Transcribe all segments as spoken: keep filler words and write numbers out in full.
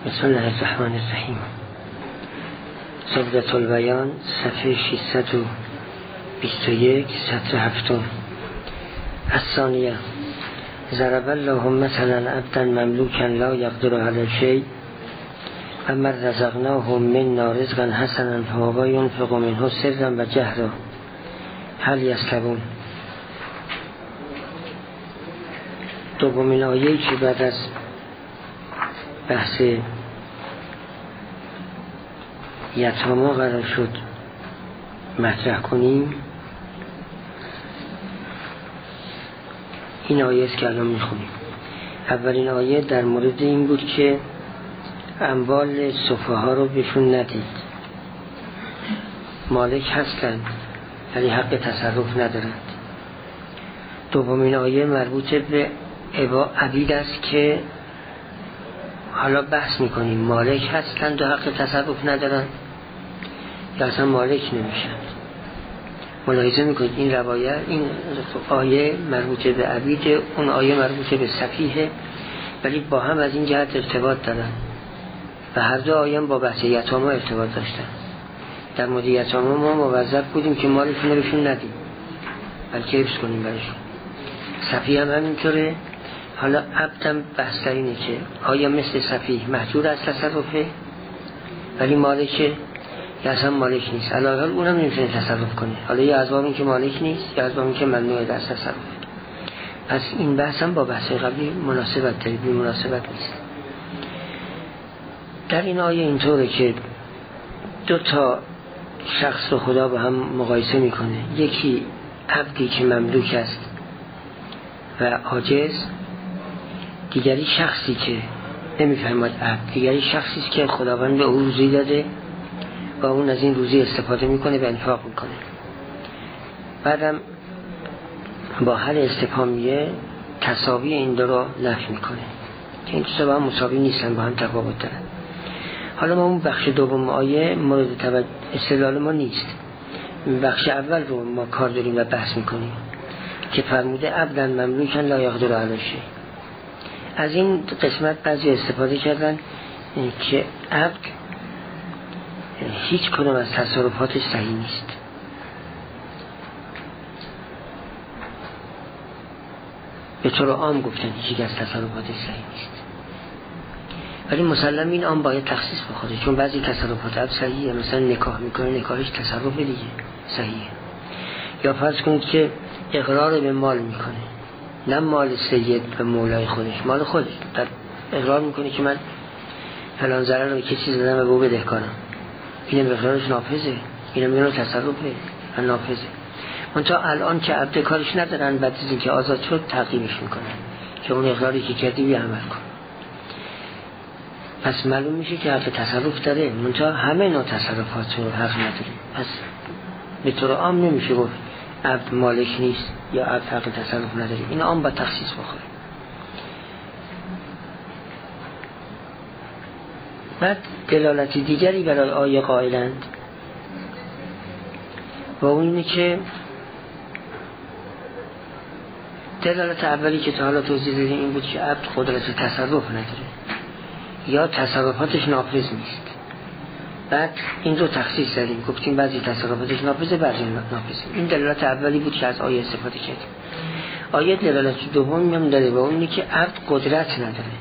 بسم الله الرحمن الرحیم. زبدة البیان صفحه ششصد و بیست و یک سطر هفتم. الثانیه: ضرب الله مثلا عبدا مملوکا لا یقدر علی شیء و من رزقناه منا رزقا حسنا فهو ینفق منه سرا و جهرا هل یستوون. دومین آیه‌ای که بعد از بحث یتاما قرار شد مطرح کنیم این آیه است که الان میخونیم. اولین آیه در مورد این بود که اموال سفها رو بهشون ندید، مالک هستند ولی حق تصرف ندارند. دومین آیه مربوط به عبید است که حالا بحث میکنیم مالک هستند و حق تصرف ندارند یا اصلا مالک نمیشند. ملاحظه میکنید این روایت، این آیه مربوط به عبید، اون آیه مربوط به سفیه، ولی با هم از این جهت ارتباط دارن و هر دو آیه با بحث یتاما ارتباط داشتن. در مورد یتاما ما موظف بودیم که مالشون رو بهشون ندیم بلکه حفظ کنیم برشون. سفیه هم همینطوره. حالا عبدم بحث در اینه که آیا مثل سفیه محجور از تصرفه ولی مالکه یا اصلا مالک نیست، علاوه اونم نمیتونه تصرف کنه. حالا یا از باب این که مالک نیست یا از باب این که ممنوع از تصرف. پس این بحث هم با بحث قبلی مناسبت داره، بی مناسبت نیست. در این آیه اینطوره که دو تا شخص رو خدا با هم مقایسه میکنه. یکی عبدی که مملوک است و عاجز، دیگری شخصی که نمیفهمد عبد، دیگری شخصی است که خداوند به او روزی داده و اون از این روزی استفاده میکنه و انفاق میکنه. بعدم با حل استفهامیه تساوی این دو رو نفی میکنه که این دو با هم مساوی نیستن، با هم تفاوت دارن. حالا ما اون بخش دوم آیه مورد توجه استدلال ما نیست. بخش اول رو ما کار داریم و بحث میکنیم که فرموده عبدا مملوکا لا یقدر علی شیء. از این قسمت بعضی استفاده کردن که عبد هیچ کدوم از تصرفاتش صحیح نیست. به طور عام گفتن هیچ از تصرفاتش صحیح نیست، ولی مسلم این عام باید تخصیص بخوره، چون بعضی تصرفات عبد صحیحه. مثلا نکاح میکنه، نکاحش تصرف دیگه صحیحه. یا فرض کنید که اقرار به مال میکنه، نه مال سید و مولای خودش، مال خودش. در اقرار میکنه که من فلان ضرر رو به کسی زدم و به او بدهکارم. اینم اقرارش نافذه، اینم اینو تصرفه و نافذه. منتها الان که عبد کارش ندارن، بعد از اینکه آزاد شد تعقیبش میکنن که اون اقراری که کردی بیا عمل کن. پس معلوم میشه که حق تصرف داره، منتها همه نوع تصرفات رو حق نداره. پس به طور عام نمیشه گفت عبد مالک نیست یا عبد حق تصرف نداره. این عام با تخصیص بخوره. بعد دلالت دیگری برای آیه قائلند و اون اینه که دلالت اولی که تا حالا توضیح دادیم این بود که عبد قدرت تصرف نداره یا تصرفاتش نافذ نیست. بعد این رو تخصیص دادیم، گفتیم بعضی تصرفاتش نافذه بعضی نافذه. این دلالت اولی بود که از آیه استفاده کردیم. آیه دلالت دومی هم داره و اون اینه که عبد قدرت نداره.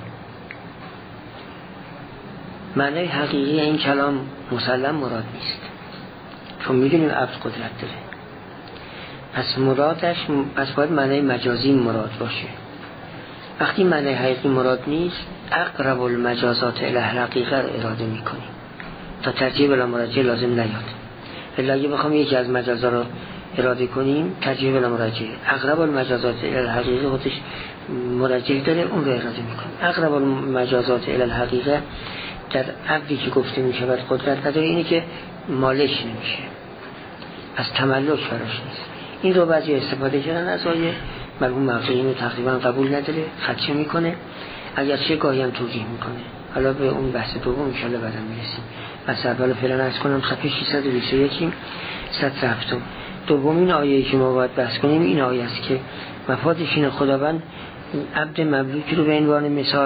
معنی حقیقی این کلام مسلم مراد نیست، چون میدونیم عبد قدرت داره. پس مرادش پس باید معنی مجازی مراد باشه. وقتی معنی حقیقی مراد نیست، اقرب المجازات الی الحقیقه رو اراده میکنیم تا ترجیح بلا مراجعه لازم نیاد. الا اگه بخوام یکی از مجازا رو اراده کنیم، ترجیح بلا مراجعه. اقرب المجازات الی الحقیقه خودش مراجعه داره، اون رو اراده میکنیم. اقرب المجازات الی الحقیقه در عبدی که گفته میشه و قدرت نداره اینه که مالک نمیشه، از تملک فراش نیست. این رو بعضی استفاده کردن از آیه. مرحوم مغزی اینو تقریبا قبول نداره، خدشه میکنه، اگرچه گاهی هم توضیح میکنه. حالا به اون بحث دوم ان شاءالله بعدا میرسیم. بس اول فعلا عرض کنم صفحه ششصد و بیست و یک سطر هفتم. دومین آیه‌ای که ما باید بحث کنیم این آیه است که مفادش اینه خداوند عبد مملوکی رو به عنوان مثال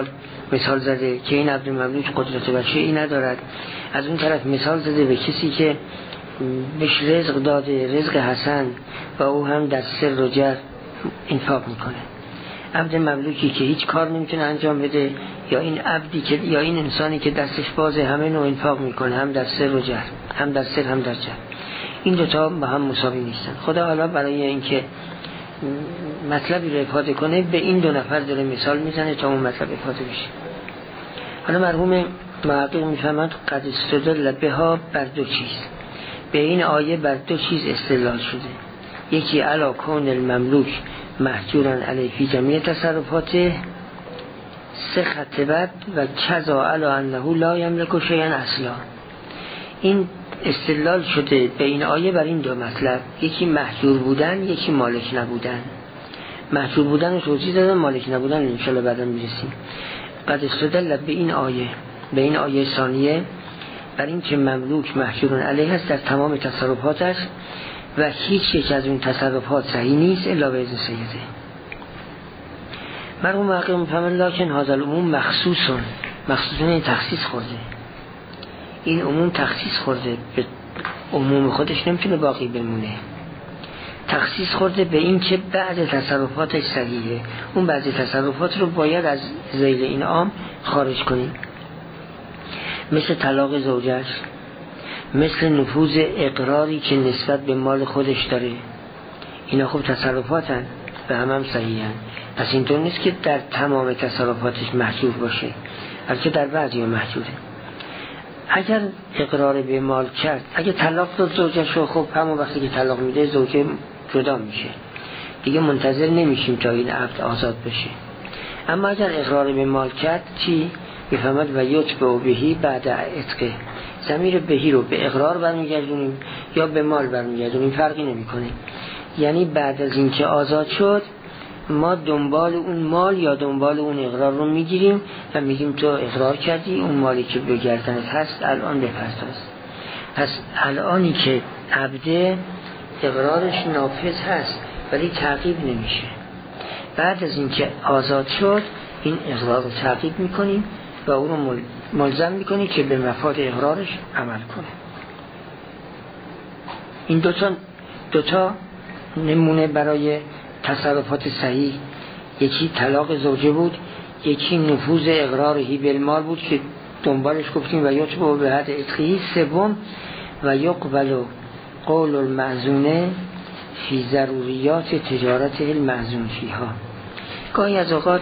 مثال زده که این عبد مملوک قدرت بشری ندارد. از اون طرف مثال زده به کسی که بهش رزق داده، رزق حسن، و او هم در سر و جهر انفاق میکنه. عبد مملوکی که هیچ کار نمیتونه انجام بده، یا این عبدی که یا این انسانی که دستش بازه همه نوع انفاق میکنه، هم در سر و جهر، هم در سر هم در جهر. این دوتا با هم مساوی نیستن. خدا حالا برای اینکه مطلبی رو افاده کنه به این دو نفر داره مثال میزنه تا اون مطلب افاده بشه. حالا مرحوم محقق میفهمند قد استدل بها بر دو چیز، به این آیه بر دو چیز استدلال شده. یکی علا کون المملوک محجورا علیه فی جمیع تصرفاته سه خط بد و کذا علا انه لا یملک شیئا اصلا. این استدلال شده به این آیه بر این دو مطلب، یکی محجور بودن، یکی مالک نبودن. محجور بودن رو توضیح دادن، مالک نبودن انشاءالله بعدا میرسیم. قد استدل به این آیه به این آیه ثانیه بر این که مملوک محجور علیه است در تمام تصرفاتش و هیچ یک از اون تصرفات صحیح نیست الا به اذن سیده. مرحوم محقق میفهمن لکن هذا العموم مخصوصون مخصوصون این تخصیص خورده، این عموم تخصیص خورده، به عموم خودش نمیتونه باقی بمونه. تخصیص خورده به این که بعد تصرفاتش صحیحه، اون بعضی تصرفات رو باید از ذیل این عام خارج کنیم، مثل طلاق زوجش، مثل نفوذ اقراری که نسبت به مال خودش داره. اینا خوب تصرفاتن و هم هم صحیحن. پس اینطور نیست که در تمام تصرفاتش محجور باشه، بلکه در بعضی محجوره. اگر اقرار به مال کرد، اگه طلاق داد زوجش رو، خب همون وقتی که طلاق میده زوجه جدا میشه، دیگه منتظر نمیشیم تا این عبد آزاد بشه. اما اگر اقرار به مال کرد چی؟ بفهمد و یتبع بهی بعد عتقه. ضمیر بهی رو به اقرار برمیگردونیم یا به مال برمیگردونیم، فرقی نمیکنه. یعنی بعد از اینکه آزاد شد ما دنبال اون مال یا دنبال اون اقرار رو میگیریم و میگیم تو اقرار کردی، اون مالی که به گردنت هست الان بپرداز. پس الانی که عبده اقرارش نافذ هست ولی تعقیب نمیشه، بعد از اینکه آزاد شد این اقرار رو تعقیب میکنیم و اون رو ملزم میکنیم که به مفاد اقرارش عمل کنه. این دوتا دوتا نمونه برای تصرفات صحیح، یکی طلاق زوجه بود، یکی نفوذ اقرار هیب المال بود که دنبالش گفتیم و یتبع به حد اتقی. سوم و یقبل قول المعزونه فی ضروریات تجارت المعزون فیها. گاهی از اوقات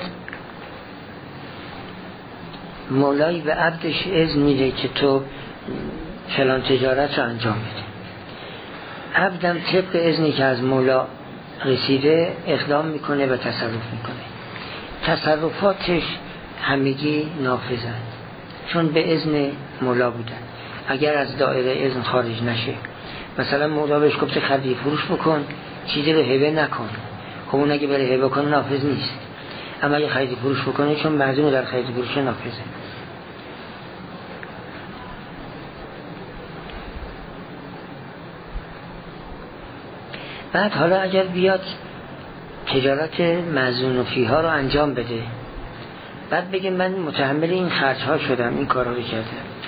مولای به عبدش اذن میده که تو فلان تجارت رو انجام بده، عبدم طبق اذنی که از مولا رسیده اقدام میکنه و تصرف میکنه. تصرفاتش همگی نافذن چون به اذن مولا بودن. اگر از دایره اذن خارج نشه، مثلا مولا بهش گفته خرید فروش بکن، چیزی رو هبه نکن، خب اون اگه بره هبه کنه نافذ نیست. اما اگه خرید فروش بکنه چون معزون در خرید فروش نافذه. بعد حالا اگر بیاد تجارت معزون فیها رو انجام بده، بعد بگه من متحمل این خرج ها شدم، این کارا رو کردم،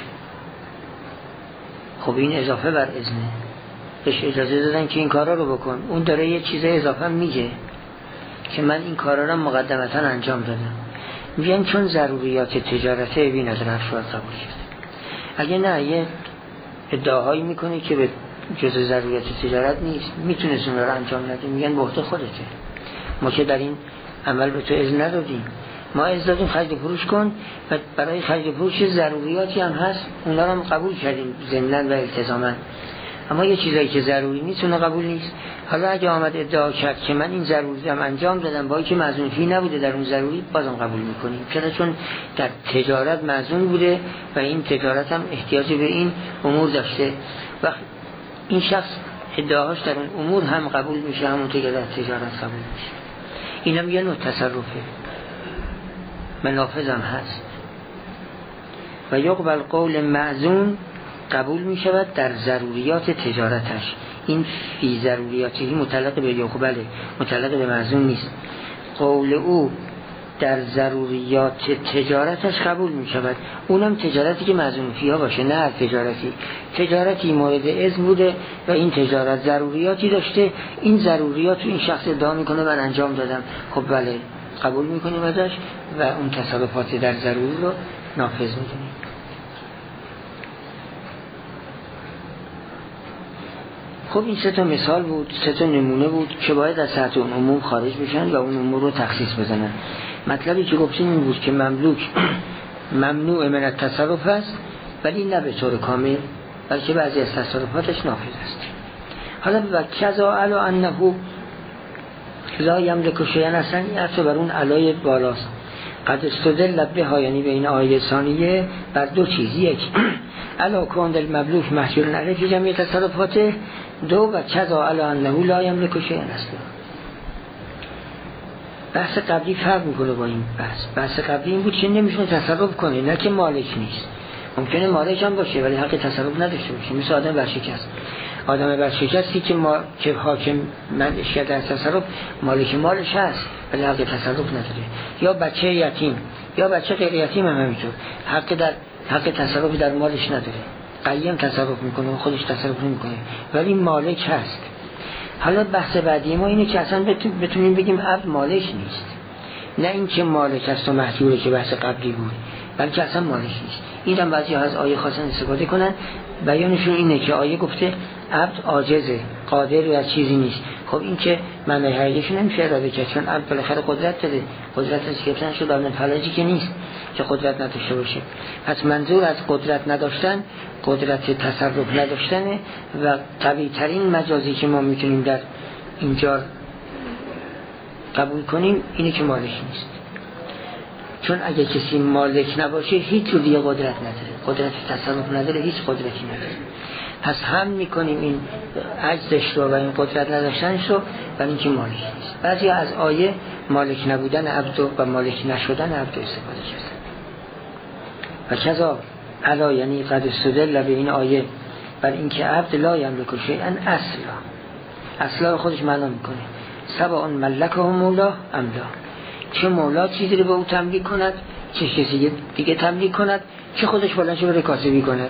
خب این اضافه بر اذنه، بهش اجازه دادن که این کارا رو بکن، اون داره یه چیز اضافه میگه که من این کارا رو مقدمتا انجام دادم. میگن چون ضروریات تجارته بین از رفشوار قبول کرد. اگه نه یه ادعاهایی میکنه که به جزء ضروریات تجارت نیست، میتونه اون رو انجام نده، میگن به عهده خودته، ما که در این عمل به تو اذن ندادیم، ما اذن دادیم خرید فروش کن و برای خرید فروش ضروریاتی هم هست اونا رو هم قبول کردیم ضمناً و التزاماً، اما یه چیزایی که ضروری نیست اون قبول نیست. حالا اگه آمد ادعا کرد که من این ضروری هم انجام دادم با اینکه معزون فی نبوده در اون ضروری، بازم قبول میکنیم. چرا؟ چون در تجارت معزون بوده و این تجارت هم احتیاج به این امور داشته و این شخص ادعاهاش در اون امور هم قبول میشه، همون که در تجارت قبول میشه. این هم یه نوع تصرفه، منافذ هم هست. و یقبل قول معزون قبول می شود در ضروریات تجارتش. این فی ضروریاتی متعلق به یقبله، متعلق به معزون نیست. قول او در ضروریات تجارتش قبول می شود، اونم تجارتی که مظنون فیها باشه، نه هر تجارتی. تجارتی مورد اذن بوده و این تجارت ضروریاتی داشته، این ضروریات رو این شخص ادعا میکنه من انجام دادم، خب بله قبول میکنیم ازش و اون تصرفات در ضروری رو نافذ میکنیم. خب این سه تا مثال بود، سه تا نمونه بود که باید از سطح اون عموم خارج بشن و اون امور رو تخصیص بزنن. مطلبی که گفتیم این بود که مملوک ممنوع من التصرف است، ولی نه به طور کامل، بلکه بعضی از تصرفاتش نافذ است. حالا و کذا علی انه لا یملک شیئا، اصلا این عطف بر اون علای بالاست. قد استدل بها، یعنی به این آیه ثانیه بر دو چیز، یک علا کون المملوک محصول علیه فی جمعی تصرفاته، دو و کذا علی انه لا یملک شیئا است. بحث قبلی فرق میکنه با این بحث. بحث قبلی این بود که نمیتونه تصرف کنه، نه که مالک نیست. ممکنه مالک هم باشه ولی حق تصرف نداشته باشه، مثل آدم ورشکست. آدم ورشکستی که ما که حاکم من اشیاء در تصرف مالک مالش هست ولی حق تصرف نداره، یا بچه یتیم یا بچه غیر یتیم هم همینطور حق در حق تصرف در مالش نداره، قیم تصرف میکنه خودش تصرف نمیکنه ولی مالک هست. حالا بحث بعدی ما اینه که اصلا بتونیم بگیم عبد مالک نیست، نه اینکه مالک است و محجوره که بحث قبلی بود، بلکه اصلا مالک نیست. این هم بعضی ها از آیه خواستن استفاده کنن، بیانشون اینه که آیه گفته عبد عاجزه، قادر و چیزی نیست. خب این که معنی حقیقیش نمیشه اراده کرد، چون عبد بالاخره قدرت داره، قدرت از گرفتن شد در فلجی که نیست که قدرت نداشته باشه. پس منظور از قدرت نداشتن قدرت تصرف نداشتنه و قوی ترین مجازی که ما میتونیم در اینجا قبول کنیم اینه که مالک نیست. چون اگه کسی مالک نباشه هیچ جور دیگه قدرت نداره، قدرت تصرف نداره، هیچ قدرتی نداره. پس هم میکنیم این عجزش رو و این قدرت نداشتنش رو ولی اینکه مالک نیست. بعضی از آیه مالک نبودن عبد و مالک نشدن عبد استفاده کردن. و کذا علا یعنی قد استدل به این آیه بر اینکه عبد لا یملک شیئا اصلا، اصلا خودش معنا میکنه سواء ملکه مولا ام لا، چه مولا چیزی رو به او تملیک کند، چه کسی دیگه تملیک کند، چه خودش بلند شه بره کاسبی کند،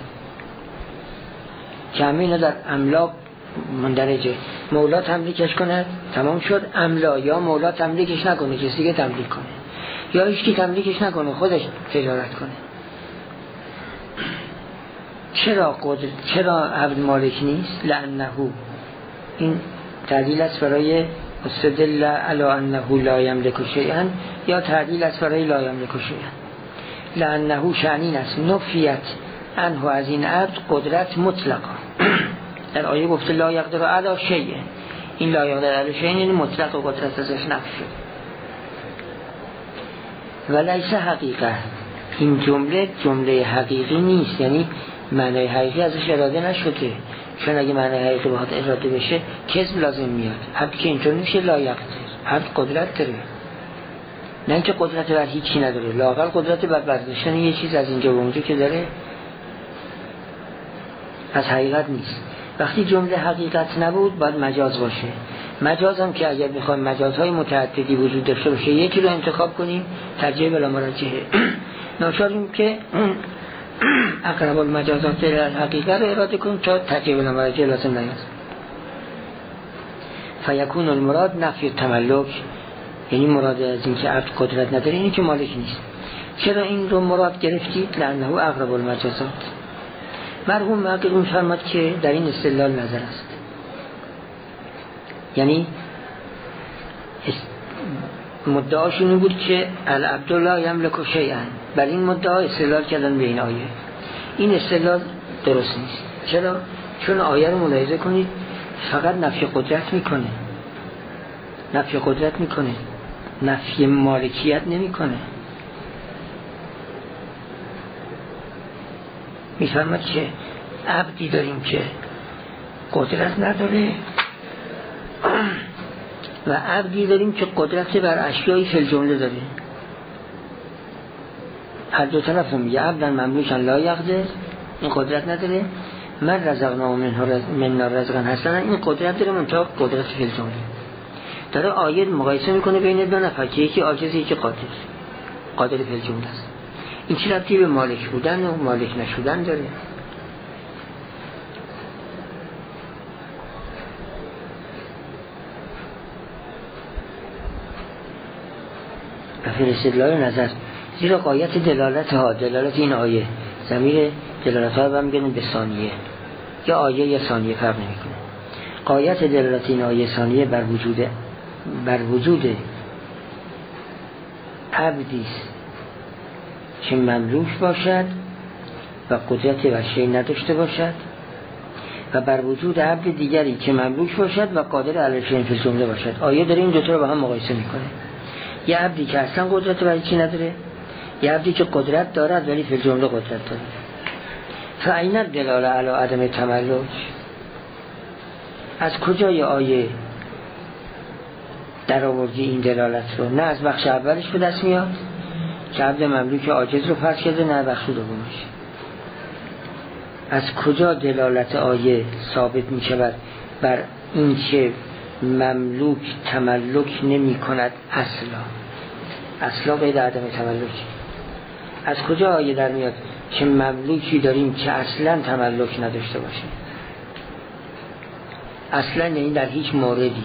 که همه اینا در املاک مندرجه. مولا تملیکش کند تمام شد، املا یا مولا تملیکش نکنه کسی دیگه تملیک کنه، یا هیچکی تملیکش نکنه خودش تجارت کنه. چرا قدر چرا عبد مالک نیست؟ لانه، این تعدیل است برای استدل علی انه لا یملک شیئا، یا تعدیل است برای لا یملک شیئا. لانه شأنین است نفیت انه از این عبد قدرت مطلقا. در آیه گفته لا یقدر علی شیء، این لا یقدر علی شیء یعنی مطلق و قدرت ازش نفی شد. ولیس حقیقه، این جمله جمله حقیقی نیست، یعنی معنی حقیقی ازش اراده نشده، چون اگه معنی حقیقی بخواد اراده بشه کذب لازم میاد. حد که اینطور میشه لا یقدر، حد قدرت داره، نه اینکه قدرت بر هیچی نداره، لااقل قدرت بر برداشتن یه چیز از اینجا به اونجا که داره، از حقیقت نیست. وقتی جمله حقیقت نبود باید مجاز باشه. مجاز هم که اگر بخوایم مجازهای متعددی وجود داشته باشه یکی رو انتخاب کنیم ترجیح بلا مراجعه، ناچاریم که اقرب المجازات الحقیقه رو اراده کنیم تا ترجیح بلا مراجعه لازم نیست. فیکون المراد نفی تملک، یعنی مراد از این که عبد قدرت نداره اینی که مالک نیست. چرا این رو مراد گرفتید؟ لانه اقرب المجازات. مرحوم معقل فرماد که در این استدلال نظر است، یعنی مدعاشون این بود که العبد لا یملک شیئا، بر این مدعا استدلال کردن به این آیه. این استدلال درست نیست. چرا؟ چون آیه رو ملاحظه کنید فقط نفی قدرت میکنه، نفی قدرت میکنه، نفی مالکیت نمیکنه. میفرماد که عبدی داریم که قدرت نداره و عبدی داریم که قدرت بر اشیایی فی الجمله داره. هر دو طرف هم یه عبدن مملوکن لا یقدر، این قدرت نداره، من رزقنا من رزقا حسنا، این قدرت داره منتها قدرت فی الجمله داره. آیه مقایسه میکنه بین دو نفر که یکی عاجز یکی قادر. قادر فی الجمله است. این چه ربطی به مالک بودن و مالک نشدن داره؟ فی استدلال نظر زیرا غایت دلالت ها، دلالت این آیه، ضمیر دلالت ها هم میگن به ثانیه یا آیه یا ثانیه فرق نمیکنه. غایت دلالت این آیه ثانیه بر وجود بر وجود عبدی است که مملوک باشد و قدرت وحشی نداشته باشد و بر وجود عبد دیگری که مملوک باشد و قادر علی شیء فی الجمله باشد. آیه داره این دو تا رو با هم مقایسه میکنه. یه عبدی که اصلا قدرت وحشی نداره، یه عبدی که قدرت دارد ولی فی الجمله قدرت داره. فاین دلاله علی عدم تملک، از کجای آیه در آوردی این دلالت رو؟ نه از بخش اولش به دست میاد که عبد مملوک عاجز رو فرض کرده، نه بخش دومش. از کجا دلالت آیه ثابت می شود بر این که مملوک تملک نمی کند اصلا؟ اصلا غیر عدم تملک. از کجا آیه در میاد که مملوکی داریم که اصلا تملک نداشته باشه؟ اصلا یعنی در هیچ موردی.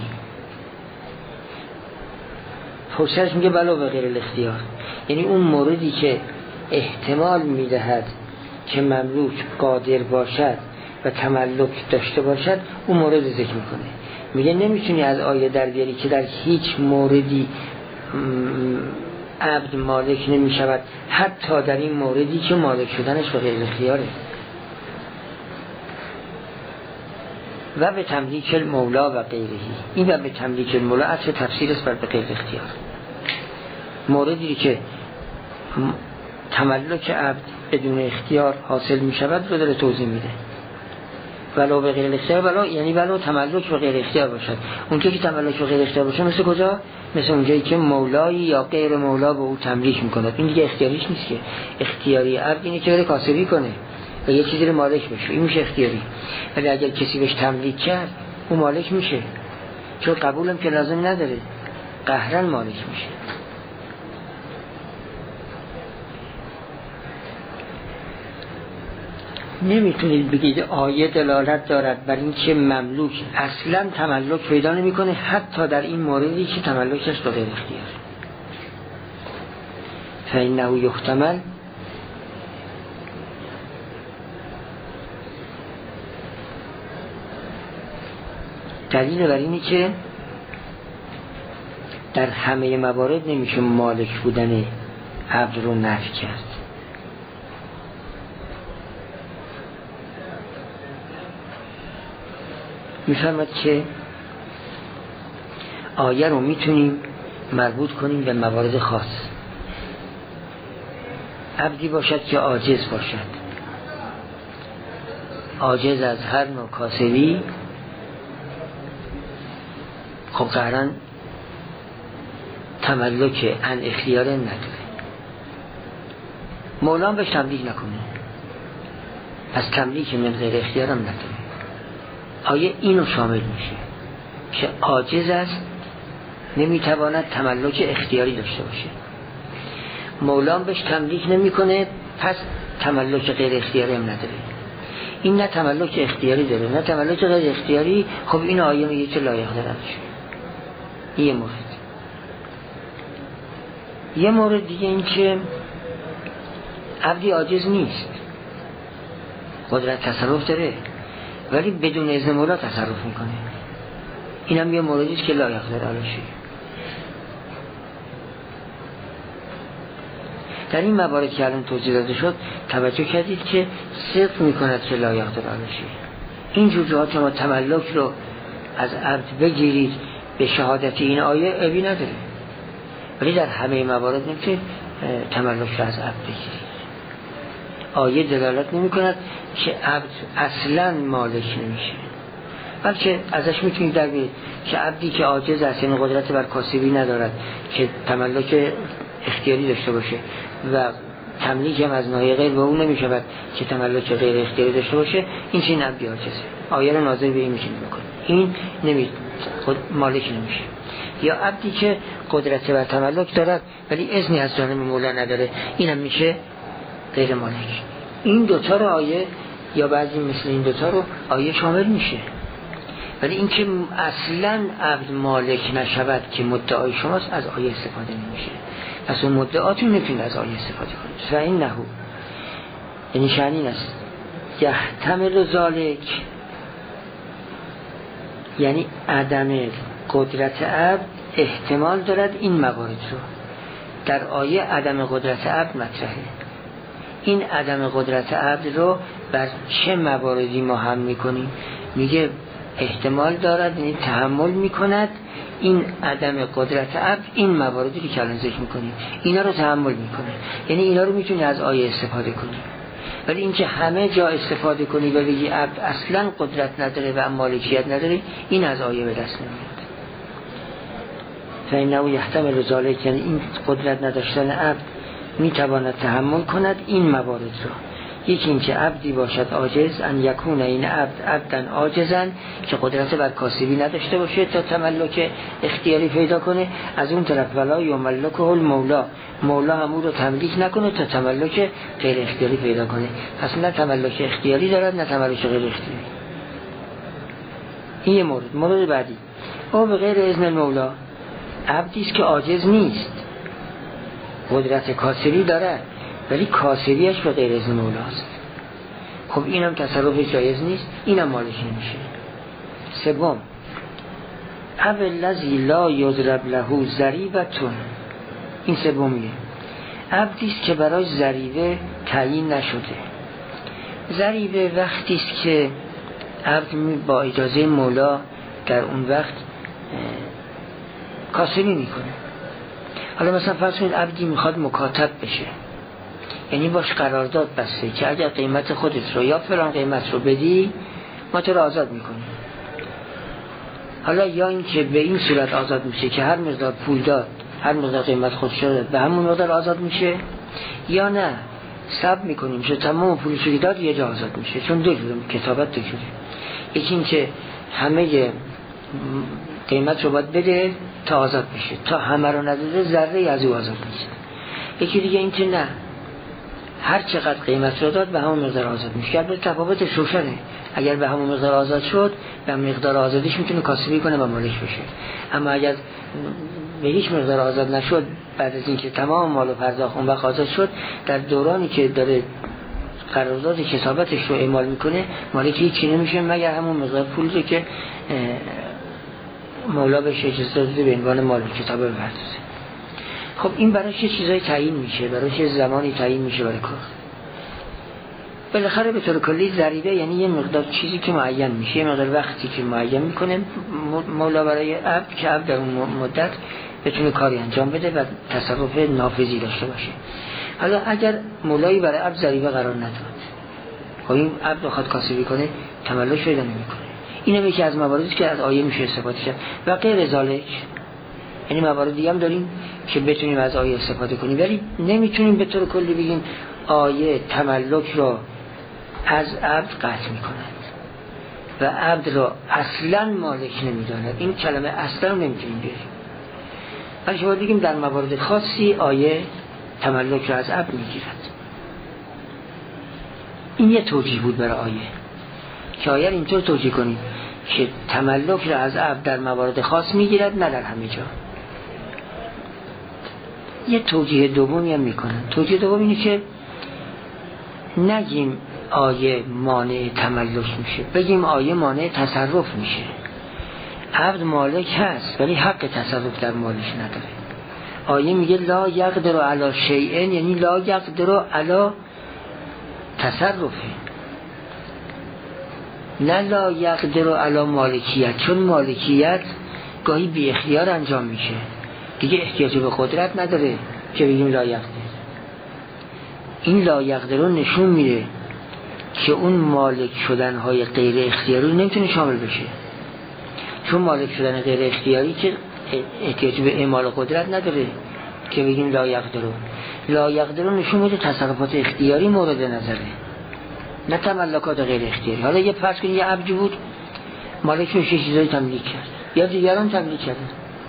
فوسرش میگه بلا به غیر الاختیار، یعنی اون موردی که احتمال میدهد که مملوک قادر باشد و تملک داشته باشد، اون مورد ذکر میکنه. میگه نمیتونی از آیه در بیاری که در هیچ موردی عبد مالک نمیشود، حتی در این موردی که مالک شدنش به غیر اختیاره. و به تملیک المولا و غیرهی، این و به تملیک المولا اصل تفسیر است بر به غیر اختیار. موردی که تملک عبد بدون اختیار حاصل می شود رو داره توضیح میده. ولو به غیر اختیار، ولو یعنی ولو تملک به غیر اختیار باشد. اونجا که تملک به غیر اختیار باشه مثل کجا؟ مثل اونجایی که مولایی یا غیر مولا به او تملیک میکنه. این دیگه اختیاریش نیست که. اختیاری عبد اینه که بره کاسبی کنه و یه چیزی رو مالک بشه، این میشه اختیاری. ولی اگر کسی بهش تملیک کرد اون مالک میشه، چون قبولم که لازم نداره، قهرن مالک میشه. نمیتونید بگید آیه دلالت دارد بر این که مملوک اصلا تملک پیدا نمیکنه، حتی در این موردی که تملکش به غیر اختیار. فإنه یحتمل دلیل بر اینه که در همه موارد نمیشه مالک بودن عبد رو نفی کرد. میفهمد که آیه رو میتونیم مربوط کنیم به موارد خاص. عبدی باشد که عاجز باشد، عاجز از هر نوع کاسبی، خب قهرن تملک ان اختیاره نداره، مولا بهش تملیک نکنه، از تملیک من غیر اختیارم نداره. آیه اینو شامل میشه که عاجز است، نمیتواند تملک اختیاری داشته باشه. مولا بهش تملیک نمیکنه، پس تملک غیر اختیاری هم نداره. این نه تملک اختیاری داره نه تملک غیر اختیاری. خب این آیه میگه که لایق دارد. یه مورد. یه مورد دیگه این که عبدی عاجز نیست، قدرت تصرف داره ولی بدون اذن مولا تصرف میکنه. اینم یه موردی است که لایق داره. در این موارد که الان توضیح داده شد توجه کردید که صدق میکند که لایق داره. این جور جهات ما تملک رو از عبد بگیرید به شهادت این آیه عیبی نداره، ولی در همه موارد نمیشه تملک رو از عبد بگیرید. آیه دلالت نمی کند که عبد اصلا مالک نمیشه، بلکه ازش میتونید در بیارید که عبدی که عاجز است، یعنی قدرت بر کاسبی ندارد که تملک اختیاری داشته باشه و تملیک هم از ناحیه غیر به اون نمیشود که تملک غیر اختیاری داشته باشه، این چه عبدی عاجزه. آیه رو ناظر به این میشه میکنه، این نمی خود مالک نمیشه. یا عبدی که قدرت و تملک دارد ولی اذنی از جانب مولا نداره، اینم میشه غیر مالک. این دوتا رو آیه یا بعضی مثل این دوتا رو آیه شامل میشه. ولی این که اصلا عبد مالک نشود که مدعای شماست، از آیه استفاده نمیشه. پس اون مدعاتون نمیتونید از آیه استفاده کنید. فاین نهو یعنی شأن این است یحتمل ذالک، یعنی عدم قدرت عبد احتمال دارد این موارد رو. در آیه عدم قدرت عبد مطرحه. این عدم قدرت عبد رو بر چه مواردی ما هم میکنیم؟ میگه احتمال دارد، یعنی تحمل میکند این عدم قدرت عبد این مواردی که الان ذکر میکنیم اینا رو تحمل میکنه، یعنی اینا رو میتونی از آیه استفاده کنی. ولی اینکه همه جا استفاده کنی و بگی عبد اصلا قدرت نداره و مالکیت نداره، این از آیه به دست نمیاد. فإنه یحتمل ذلک، یعنی این قدرت نداشتن عبد میتواند تحمل کند این موارد رو. یکی اینکه عبدی باشد عاجز، ان یکون این عبد عبدن عاجزن، که قدرت بر کاسبی نداشته باشه تا تملک اختیاری پیدا کنه. از اون طرف ولا یملکه المولا، مولا هم او رو تملیک نکنه تا تملک غیر اختیاری پیدا کنه. پس نه تملک اختیاری دارد نه تملک غیر اختیاری. این یه مورد. مورد بعدی او به غیر اذن المولا، عبدی است که عاجز نیست، قدرت کاسبی داره ولی کاسبیش به غیر اذن مولاست. خب اینم تصرف جایز نیست، اینم مالک نمیشه. سوم او الذی لا یضرب له ضریبتون، این سومیه. عبدی است که برای ضریبه تعیین نشده. ضریبه وقتی است که عبد با اجازه مولا در اون وقت کاسبی میکنه. حالا مثلا فرض کنید عبدی میخواد مکاتب بشه، یعنی باش قرارداد بسته که اگر قیمت خودت رو یا فلان قیمت رو بدی ما تو رو آزاد میکنیم. حالا یا این که به این صورت آزاد میشه که هر مقدار پول داد، هر مقدار قیمت خود شده به همون مقدار آزاد میشه، یا نه صبر میکنیم که تمام پولش رو داد یه جا آزاد میشه. چون دو جوره کتابت، دو جوره. یکی این که همه قیمت رو باید بده تا آزاد بشه، تا همه رو نداده ذره از او آزاد میشه. یکی دیگه این که نه، هر چقدر قیمت رو داد به همون مقدار آزاد میشه. البته تفاوتش روشنه، اگر به همون مقدار آزاد شد به مقدار آزادیش میتونه کاسبی کنه و مالک بشه. اما اگر به هیچ مقدار آزاد نشد، بعد از اینکه تمام مال و پرداخت اون وقت آزاد شد، در دورانی که داره قرارداد کتابتش رو اعمال میکنه مالک هیچی نمیشه مگر همون مقدار پولی که مولا بهش اجازه داده به عنوان مال کتابه بپردازه. خب این برای چه چیزایی تعیین میشه، برای چه زمانی تعیین میشه برای کار. بالاخره به طور کلی ضریبه یعنی یه مقدار چیزی که معین میشه، یه مقدار وقتی که معین میکنه مولا برای عبد که عبد در اون مدت بتونه کاری انجام بده و تصرف نافذی داشته باشه. حالا اگر مولایی برای عبد ضریبه قرار نداد، خب این عبد بخواد کاسبی کنه تملک پیدا نمیکنه. اینم یکی از مواردی که از آیه میشه استفاده کرد. و غیر ذالک، یعنی موارد دیگه هم داریم که بتونیم از آیه استفاده کنیم، ولی نمیتونیم به طور کلی بگیم آیه تملک رو از عبد قطع میکند و عبد رو اصلا مالک نمیداند. این کلمه اصلا رو نمیتونیم بیاریم. ولی شما بگیم در موارد خاصی آیه تملک رو از عبد میگیرد. این یه توجیه بود برای آیه که آیه اینطور توجیه کنیم که تملک رو از عبد در موارد خاص میگیرد، نه در همه جا. یه توجیه دومی هم میکنن. توجیه دوم اینه که نگیم آیه مانع تملک میشه، بگیم آیه مانع تصرف میشه. عبد مالک هست ولی حق تصرف در مالش نداره. آیه میگه لا یقدر علی شیء، یعنی لا یقدر علی تصرفه، نه لا یقدر علی مالکیت، چون مالکیت گاهی بی اختیار انجام میشه، دیگه احتیاج به قدرت نداره که بگیم لا یقدر. این لا یقدر رو نشون میده که اون مالک شدن های غیر اختیاری نمیتونه شامل بشه، چون مالک شدن غیر اختیاری که احتیاج به اعمال قدرت نداره که بگیم لا یقدر. لا یقدر رو نشون میده تصرفات اختیاری مورد نظره، نه تملکات غیر اختیاری. حالا یه فرض کنید یه عبدی بود مالک میشه چیزایی تملیک کرد یا دیگران تملیک کردن،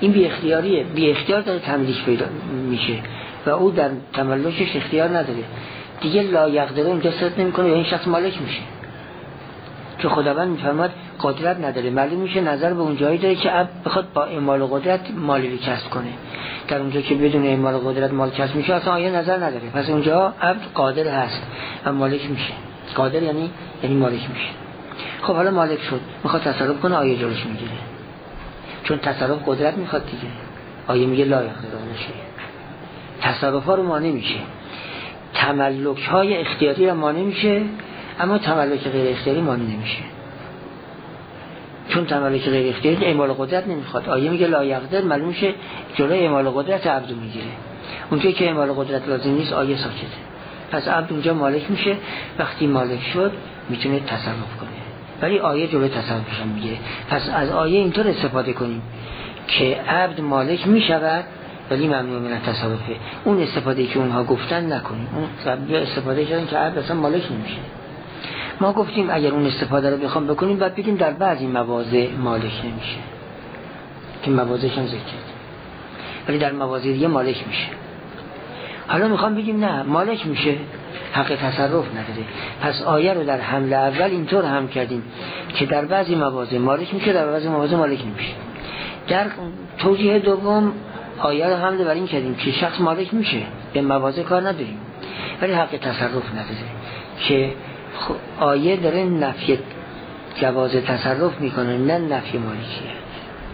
این بی اختیاریه، بی اختیار داره تملیک پیدا میشه و او در تملکش اختیار نداره دیگه. لا یقدر اونجا صدق نمیکنه و این شخص مالک میشه، که خداوند میفرماد قدرت نداره. معلوم میشه نظر به اون جایی داره که عبد بخواد با اعمال قدرت مالی کسب کنه. در اونجا که بدون اعمال قدرت مال کسب میشه اصلا آیه نظر نداره. پس اونجا عبد قادر هست و مالک میشه. قادر یعنی یعنی مالک میشه. خب حالا مالک شد، میخواد تصرف کنه، آیه جلوش میگیره، چون تصرف قدرت میخواد دیگه. آیه میگه لا یقدر نشه، تصرف ها رو مانع میشه، تملک های اختیاری رو مانع میشه، اما تملک غیر اختیاری مانع نمیشه، چون تملک غیر اختیاری اعمال قدرت نمیخواد. آیه میگه لا یقدر، معلوم میشه جلوی اعمال قدرت عبد میگیره. اونجایی که اعمال قدرت لازم نیست آیه ساکته. پس عبد اونجا مالک میشه. وقتی مالک شد میتونه تصرف کنه، ولی آیه جلوی تصرفش هم میگیره. پس از آیه اینطور استفاده کنیم که عبد مالک میشود ولی ممنوع من تصرفه. اون استفاده که اونها گفتن نکنیم. اون قبل استفاده کردن که عبد اصلا مالک نمیشه. ما گفتیم اگر اون استفاده رو بخوام بکنیم بعد بگیم در بعضی مواضع مالک نمیشه که مواضعش هم ذکر کرد، ولی در مواضع دیگه مالک میشه. حالا میخوام بگیم نه مالک میشه، حق تصرف نداره. پس آیه رو در حمله اول اینطور هم کردیم که در بعضی مواضع مالک میشه، در بعضی مواضع مالک نمیشه. در توجیه دوم آیه رو حمله بر این کردیم که شخص مالک میشه، به مواضع کار نداریم، ولی حق تصرف نداره، که آیه داره نفی جواز تصرف میکنه نه نفی مالکیت.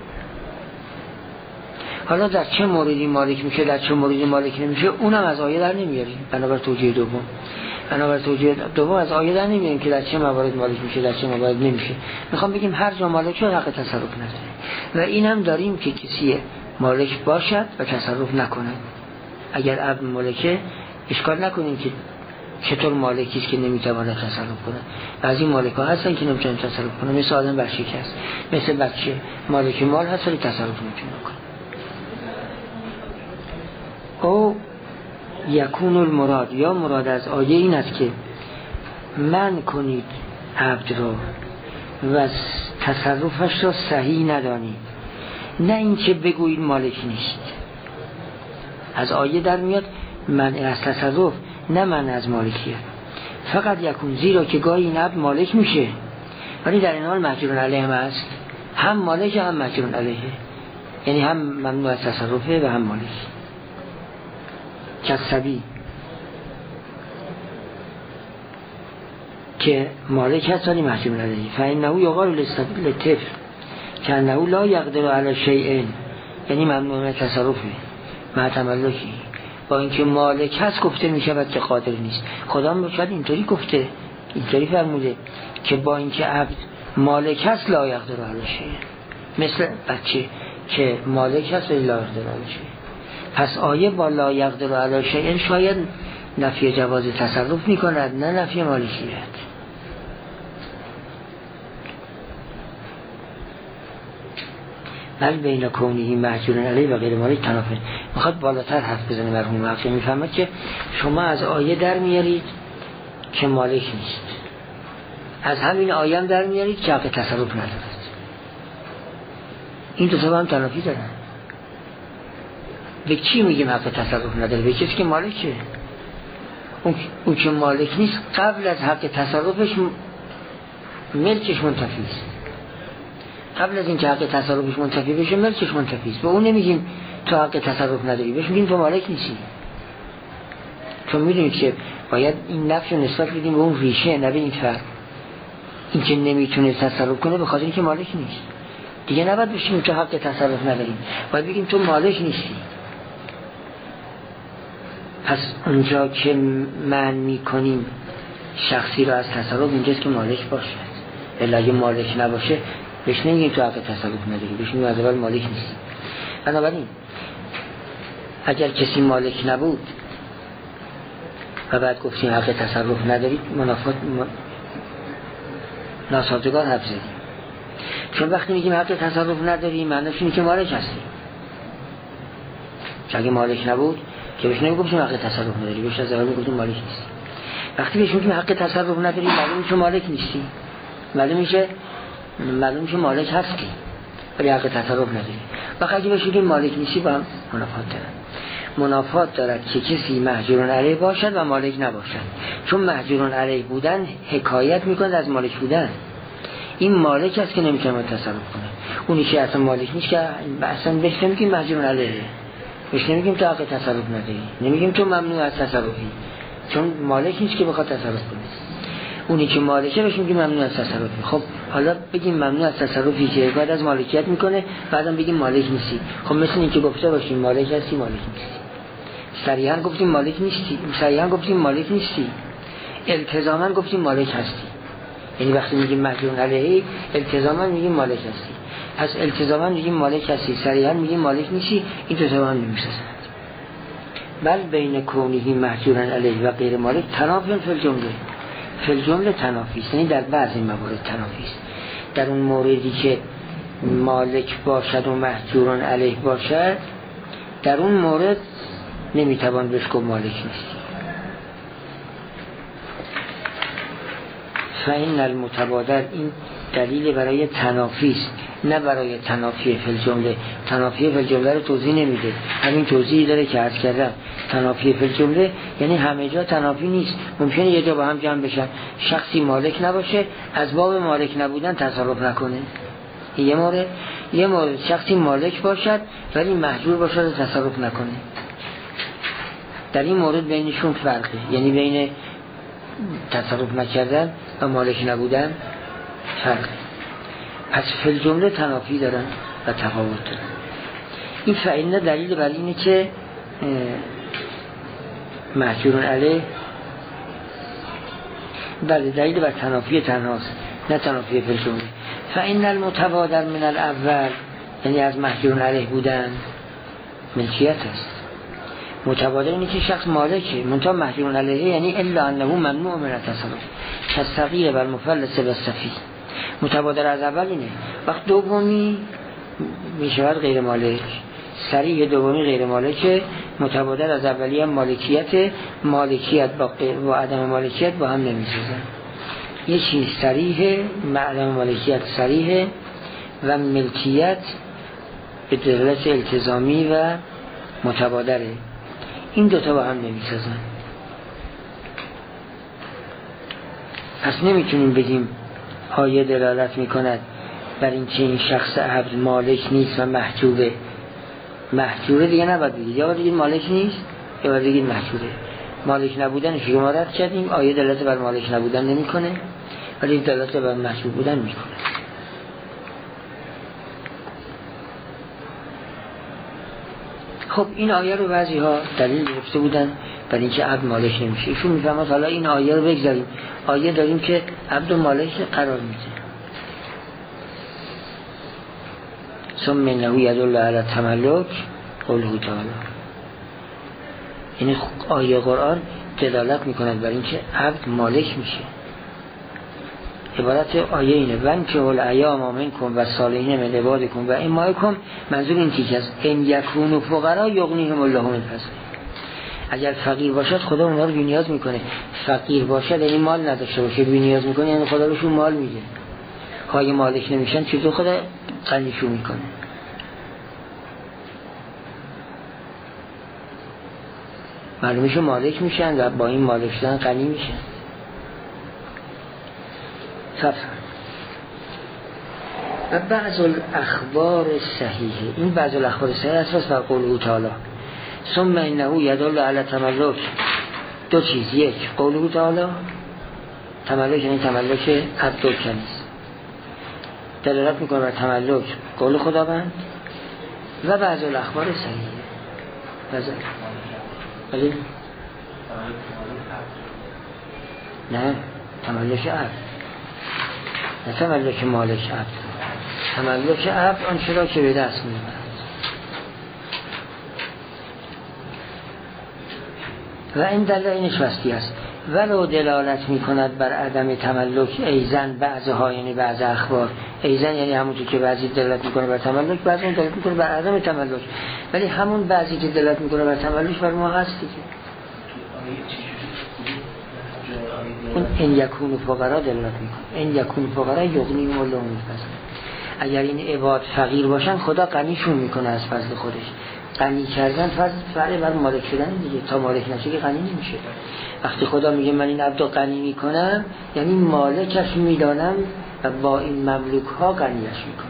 حالا در چه موردی مالک میشه، در چه موردی مالک نمیشه، اونم از آیه در نمیاریم. بنابر توجیه دوم بنابر توجیه دوم از آیه در نمیاریم که در چه موارد مالک میشه، در چه موارد نمیشه. میخوام بگیم هر جا مالک شد حق تصرف نداره. و اینم داریم که کسی مالک باشد و تصرف نکنه. اگر عبد مالکه اشکال نکنیم که چطور مالکی است که نمیتونه تصرف کنه. بعضی مالک‌ها هستن که نمیتونن تصرف کنه، مثل آدم ورشکست، مثل بچه مالک مال هست ولی تصرف نمیتونه کنه. او یکون المراد، یا مراد از آیه این است که من کنید عبد را و تصرفش را صحیح ندانید، نه این که بگویید مالک نیست. از آیه در میاد من از تصرف نه من از مالکیه. فقط یکون، زیرا که گاهی این عبد مالک میشه ولی در این حال مجرون علیه هست، هم مالک هم مجرون علیه، یعنی هم ممنوع از تصرفه و هم مالک. کسبی که مالک هست ولی مجرون علیه. فإنه یقال للطفل کأنه لا یقدر علی شیء، یعنی ممنوع از تصرفه مع تملکی. با اینکه مالک هست گفته می شود که قادر نیست. خدا هم شاید اینطوری گفته، اینطوری فرموده که با اینکه عبد مالک هست لا یقدر علی شیء، مثل بچه که مالک هست ولی لا یقدر علی شیء. پس آیه با لا یقدر علی شیء شاید نفی جواز تصرف می کند نه نفی مالکیت. بل بین کونهی مهجورن علیه و غیر مالک تنافر. میخواد بالاتر حرف بزنه مرحوم حق، میفهمد که شما از آیه در میارید که مالک نیست، از همین آیه هم در میارید که حق تصرف ندارد. این دو تا هم تنافی دارن. به کی میگیم حق تصرف نداره؟ به کسی که مالکه. اون, اون که مالک نیست قبل از حق تصرفش ملکش منتفی است. قبل از این که حق تصرفش منتفی بشه ملکش منتفی است. به اون نمیگیم تو حق تصرف نداری، بهش میگیم تو مالک نیستی. چون میدونید که باید این نفی رو نسبت بدیم به اون ریشه، نه به این فرد. این که نمیتونه تصرف کنه به خاطر اینکه مالک نیست. دیگه نباید بشیم تو حق تصرف نداریم، باید بگیم تو مالک نیستی. پس اونجا که من میکنیم شخصی رو از تصرف، اینجاست که مالک باشه. الا اگه مالک نباشه بهش نمیگیم تو حق تصرف نداری، بهش میگیم از اول مالک نیستی. بنابراین اگر کسی مالک نبود و بعد گفتیم حق تصرف ندارید، منافات ناسازگار حرف زدیم. چون وقتی میگیم حق تصرف نداریم معنیش اینه که مالک هستیم. چون اگه مالک نبود که بهش نمیگفتیم حق تصرف نداری، بهش از اول میگفتیم مالک نیستی. وقتی بهش میگیم حق تصرف نداری معلوم میشه مالک نیستی، معلوم میشه معلوم میشه مالک هستی ولی حق تصرف نداری. و اگه بشید مالک نیستی با هم منافات دارن. منافات دارد که کسی مهجور علیه باشد و مالک نباشد، چون مهجور علیه بودن حکایت میکنه از مالک بودن. این مالک است که نمیتونه تصرف کنه. اونی که اصلا مالک نیست که اصلا بهش نمیگیم مهجور علیه، بهش نمیگیم تو حق تصرف نداری، نمیگیم تو ممنوع از تصرفی، چون مالک نیست که بخواد تصرف کنه. اونی که مالکه بهش میگیم ممنوع از تصرفی. خب حالا بگیم ممنوع از تصرفی که بعد از مالکیت میکنه، بعدم بگیم مالک نیستی. خب مثل این که گفته باشیم مالک هستی مالک نیستی. صریحا گفتیم مالک نیستی، صریحا گفتیم مالک نیستی، التزاما گفتیم مالک هستی. یعنی وقتی میگیم مهجور علیه التزاما میگیم مالک هستی، پس التزاما میگیم مالک هستی، صریحا میگیم مالک نیستی. این دو تا هم نمیسازند. بل بین کونه مهجور علیه و غیر مالک تنافی فی الجمله، فی الجمله تنافی است. یعنی در بعضی موارد تنافی است. در اون موردی که مالک باشد و مهجور علیه باشد، در اون مورد نمیتوان بهش گفت مالک نیست. فإن المتبادر، این دلیل برای تنافی است، نه برای تنافی فی الجمله. تنافی فی الجمله رو توضیح نمیده، همین توضیحی داره که عرض کردم. تنافی فی الجمله یعنی همه جا تنافی نیست. ممکنه یه جا با هم جمع بشن، شخصی مالک نباشه، از باب مالک نبودن تصرف نکنه. یه مورد، یه مورد شخصی مالک باشد ولی مهجور باشد و تصرف نکنه. در این مورد بینشون فرقه، یعنی بین تصرف نکردن و مالک نبودن فرقه. پس فی الجمله تنافی دارن و تفاوت دارن. این فعینه دلیل بر اینه که مهجور علیه، بله دلیل بر تنافی تنهاست، نه تنافی فی الجمله. فإن المتبادر من الاول، یعنی از مهجور علیه بودن ملکیت است. متبادر اینه که شخص مالکه، منتها مهجور علیه یعنی الا انه ممنوع من التصرف، کالصغیر و المفلس و السفیه. متبادر از اول اینه. وقت دومی میشود غیر مالک، صریح دومی غیر مالکه. متبادر از اولی هم مالکیت، مالکیت با, با عدم مالکیت با هم نمیسازن. یه چیز صریح، عدم مالکیت صریح و ملکیت به دلالت التزامی و متبادره. این دوتا با هم نمیسازن. پس نمیتونیم بگیم آیه دلالت میکند بر این که این شخص عبد مالک نیست و محجوبه. محجوره دیگه نباید بگید، یا باید بگید مالک نیست یا باید بگید محجوره. مالک نبودنش که ما رد کردیم، آیه دلالت بر مالک نبودن نمیکنه ولی دلالت بر محجوب بودن میکنه. خب این آیه رو بعضی ها دلیل گرفته بودن برای اینکه عبد مالک نمیشه. ایشون میفهمد حالا این آیه رو بگذاریم، آیه داریم که عبد مالک قرار میده. ثم انه یدل علی تملک قوله تعالی، یعنی آیه قرآن دلالت میکند بر اینکه عبد مالک میشه. عبارت آیه اینه: وانکحوا الایام منکم و الصالحین من عبادکم و امائکم. منظور این چیز است: ان یکونوا فقراء یغنیهم الله من فضله. اگر فقیر باشد خدا اونها رو بی‌نیاز میکنه. فقیر باشد یعنی مال نداشته باشه، بی‌نیاز میکنه یعنی خدا بهشون مال میده. خواهی مالک نمیشن چطور خدا غنیشون میکنه؟ معلومه مالک میشن و با این مالک شدن غنی میشن. و بعض الاخبار صحیحه، این بعض الاخبار صحیح اساس بر قوله تعالی ثم انه یدل علی تملک. دو چیز: یک قوله تعالی تملک یعنی تملک عبد الکنیز، دلالت میکنه بر تملک قول خداوند. و بعض الاخبار صحیحه، بعض ولی نه تملک عبد، نه تملک مالک عبد. تملک عبد آن چرا که به دست میبرد. و این دلیل اینش وستی است. ولو دلالت میکند بر عدم تملک ایزن بعضها، یعنی بعض اخبار. ایزن یعنی همونطور که بعضی دلالت میکنه بر تملک، بعضی اون دلالت میکنه بر عدم تملک، ولی همون بعضی که دلالت میکنه بر تملک بر ما هست دیگه. اون ان یکون فقرا دلالت میکنه، ان یکون فقرا یغنیهم الله من فضله. اگر این عباد فقیر باشن خدا غنیشون میکنه از فضل خودش. غنی کردن فرق بر مالک شدن دیگه، تا مالک نشه که غنی نمیشه. وقتی خدا میگه من این عبدو غنی میکنم یعنی مالکش میدانم و با این مملوک ها غنیش میکنم.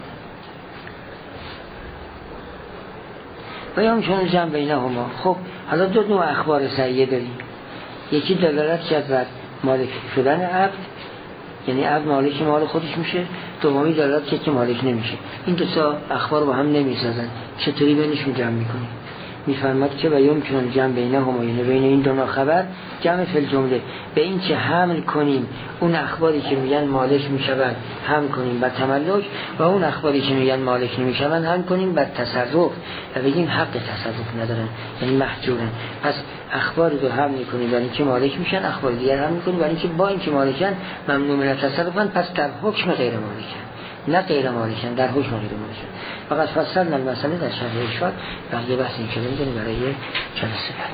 و یا همچنان جمع بینهما. خب حالا دو نوع اخبار سعیه داریم، یکی دلالت کرد بر مالک شدن عبد، یعنی عبد مالک مال خودش میشه، دومی دلالت کرد که مالک نمیشه. این دو تا اخبار با هم نمیسازن، چطوری بینشون جمع میکنیم؟ میفرماد که و یمکن جمع بینهما، یعنی بین این دو نوع خبر جمع فی الجمله، به این که حمل کنیم اون اخباری که میگن مالک میشوند هم کنیم بر تملک، و اون اخباری که میگن مالک نمیشوند هم کنیم بر تصرف و بگیم حق تصرف ندارن، یعنی محجورن. پس اخبار رو هم میکنیم برای اینکه مالک میشن، اخبار دیگر هم میکنیم برای اینکه با اینکه مالکن ممنوع من تصرفن، پس در حکم غیر مالکن، نه غیر مالکن، در حکم غیر مالکن. فقط فصلنا المسئله در شرح ارشاد، بقیه بحث این کلمه داریم برای جلسه بعد.